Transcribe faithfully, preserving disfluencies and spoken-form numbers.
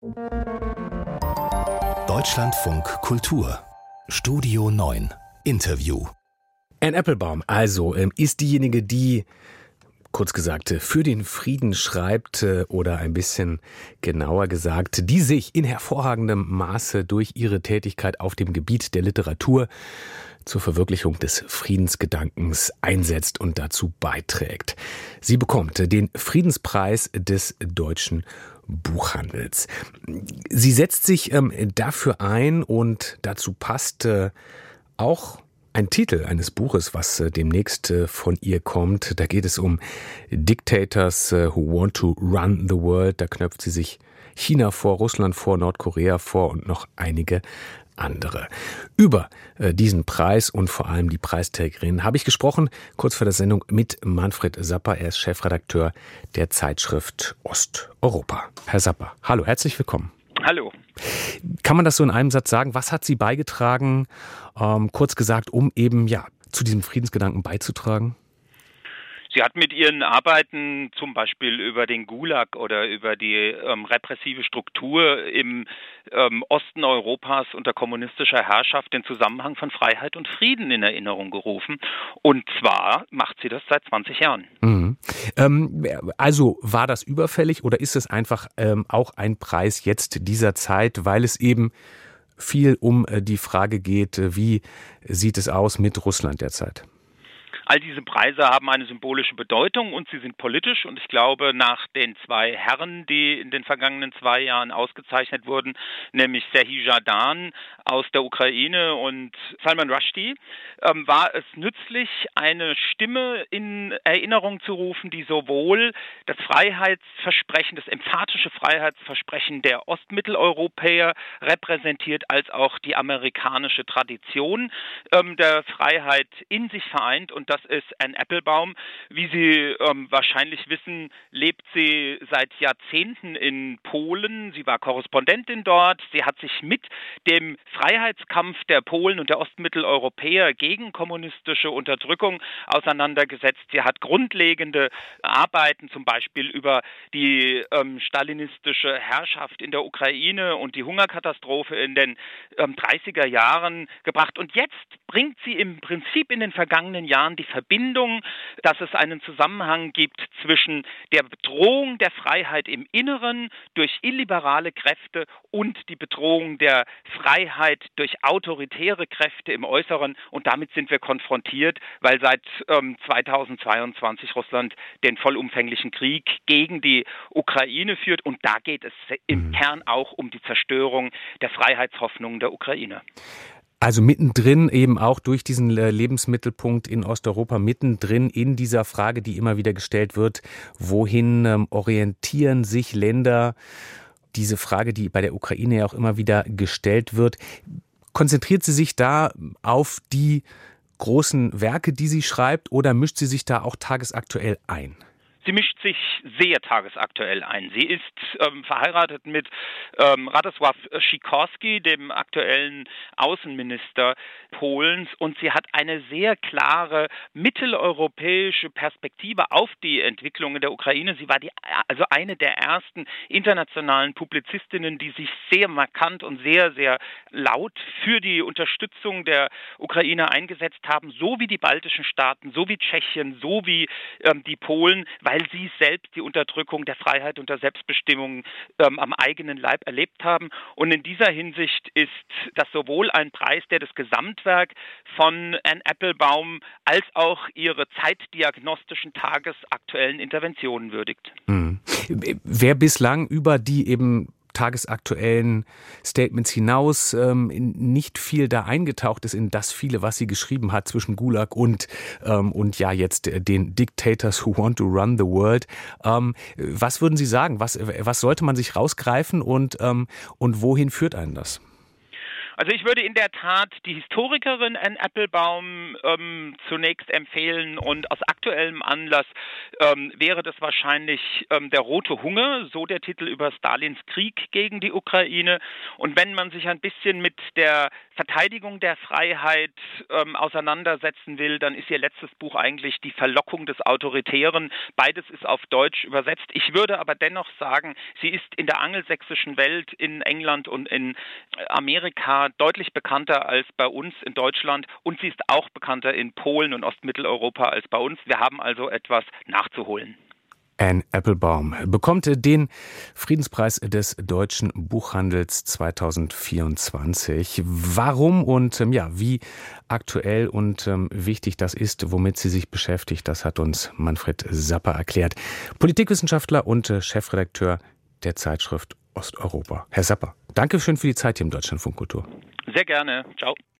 Deutschlandfunk Kultur Studio neun Interview. Anne Applebaum also ähm, ist diejenige, die, kurz gesagt, für den Frieden schreibt äh, oder ein bisschen genauer gesagt, die sich in hervorragendem Maße durch ihre Tätigkeit auf dem Gebiet der Literatur zur Verwirklichung des Friedensgedankens einsetzt und dazu beiträgt. Sie bekommt den Friedenspreis des Deutschen Buchhandels. Sie setzt sich ähm, dafür ein und dazu passt äh, auch ein Titel eines Buches, was äh, demnächst äh, von ihr kommt. Da geht es um Dictators äh, who want to run the world. Da knöpft sie sich China vor, Russland vor, Nordkorea vor und noch einige andere. Über äh, diesen Preis und vor allem die Preisträgerin habe ich gesprochen, kurz vor der Sendung, mit Manfred Sapper. Er ist Chefredakteur der Zeitschrift Osteuropa. Herr Sapper, hallo, herzlich willkommen. Hallo. Kann man das so in einem Satz sagen? Was hat sie beigetragen, ähm, kurz gesagt, um eben ja zu diesem Friedensgedanken beizutragen? Sie hat mit ihren Arbeiten zum Beispiel über den Gulag oder über die ähm, repressive Struktur im ähm, Osten Europas unter kommunistischer Herrschaft den Zusammenhang von Freiheit und Frieden in Erinnerung gerufen. Und zwar macht sie das seit zwanzig Jahren. Mhm. Ähm, also war das überfällig oder ist es einfach ähm, auch ein Preis jetzt dieser Zeit, weil es eben viel um äh, die Frage geht, äh, wie sieht es aus mit Russland derzeit? All diese Preise haben eine symbolische Bedeutung und sie sind politisch. Und ich glaube, nach den zwei Herren, die in den vergangenen zwei Jahren ausgezeichnet wurden, nämlich Serhij Zhadan aus der Ukraine und Salman Rushdie, ähm, war es nützlich, eine Stimme in Erinnerung zu rufen, die sowohl das Freiheitsversprechen, das emphatische Freiheitsversprechen der Ostmitteleuropäer repräsentiert, als auch die amerikanische Tradition ähm, der Freiheit in sich vereint. Und das ist Anne Applebaum. Wie Sie ähm, wahrscheinlich wissen, lebt sie seit Jahrzehnten in Polen. Sie war Korrespondentin dort. Sie hat sich mit dem Freiheitskampf der Polen und der Ostmitteleuropäer gegen kommunistische Unterdrückung auseinandergesetzt. Sie hat grundlegende Arbeiten zum Beispiel über die ähm, stalinistische Herrschaft in der Ukraine und die Hungerkatastrophe in den ähm, dreißiger Jahren gebracht. Und jetzt bringt sie im Prinzip in den vergangenen Jahren die Verbindung, dass es einen Zusammenhang gibt zwischen der Bedrohung der Freiheit im Inneren durch illiberale Kräfte und die Bedrohung der Freiheit durch autoritäre Kräfte im Äußeren. Und damit sind wir konfrontiert, weil seit ähm, zweitausendzweiundzwanzig Russland den vollumfänglichen Krieg gegen die Ukraine führt. Und da geht es im Kern auch um die Zerstörung der Freiheitshoffnungen der Ukraine. Also mittendrin eben auch durch diesen Lebensmittelpunkt in Osteuropa, mittendrin in dieser Frage, die immer wieder gestellt wird, wohin ähm, orientieren sich Länder? Diese Frage, die bei der Ukraine ja auch immer wieder gestellt wird. Konzentriert sie sich da auf die großen Werke, die sie schreibt, oder mischt sie sich da auch tagesaktuell ein? Sie mischt sich sehr tagesaktuell ein. Sie ist ähm, verheiratet mit ähm, Radosław Sikorski, dem aktuellen Außenminister Polens, und sie hat eine sehr klare mitteleuropäische Perspektive auf die Entwicklung in der Ukraine. Sie war die, also eine der ersten internationalen Publizistinnen, die sich sehr markant und sehr, sehr laut für die Unterstützung der Ukraine eingesetzt haben, so wie die baltischen Staaten, so wie Tschechien, so wie ähm, die Polen, weil weil sie selbst die Unterdrückung der Freiheit und der Selbstbestimmung ähm, am eigenen Leib erlebt haben. Und in dieser Hinsicht ist das sowohl ein Preis, der das Gesamtwerk von Anne Applebaum als auch ihre zeitdiagnostischen tagesaktuellen Interventionen würdigt. Hm. Wer bislang über die eben tagesaktuellen Statements hinaus ähm, nicht viel da eingetaucht ist in das viele, was sie geschrieben hat zwischen Gulag und ähm, und ja jetzt den Dictators who want to run the world. Ähm, was würden Sie sagen? Was was sollte man sich rausgreifen und ähm, und wohin führt einen das? Also ich würde in der Tat die Historikerin Anne Applebaum ähm, zunächst empfehlen und aus aktuellem Anlass ähm, wäre das wahrscheinlich ähm, Der rote Hunger, so der Titel über Stalins Krieg gegen die Ukraine. Und wenn man sich ein bisschen mit der Verteidigung der Freiheit ähm, auseinandersetzen will, dann ist ihr letztes Buch eigentlich Die Verlockung des Autoritären. Beides ist auf Deutsch übersetzt. Ich würde aber dennoch sagen, sie ist in der angelsächsischen Welt, in England und in Amerika deutlich bekannter als bei uns in Deutschland und sie ist auch bekannter in Polen und Ostmitteleuropa als bei uns. Wir haben also etwas nachzuholen. Anne Applebaum bekommt den Friedenspreis des Deutschen Buchhandels zweitausendvierundzwanzig. Warum und ja, wie aktuell und ähm, wichtig das ist, womit sie sich beschäftigt, das hat uns Manfred Sapper erklärt. Politikwissenschaftler und äh, Chefredakteur der Zeitschrift Osteuropa. Herr Sapper, danke schön für die Zeit hier im Deutschlandfunk Kultur. Sehr gerne. Ciao.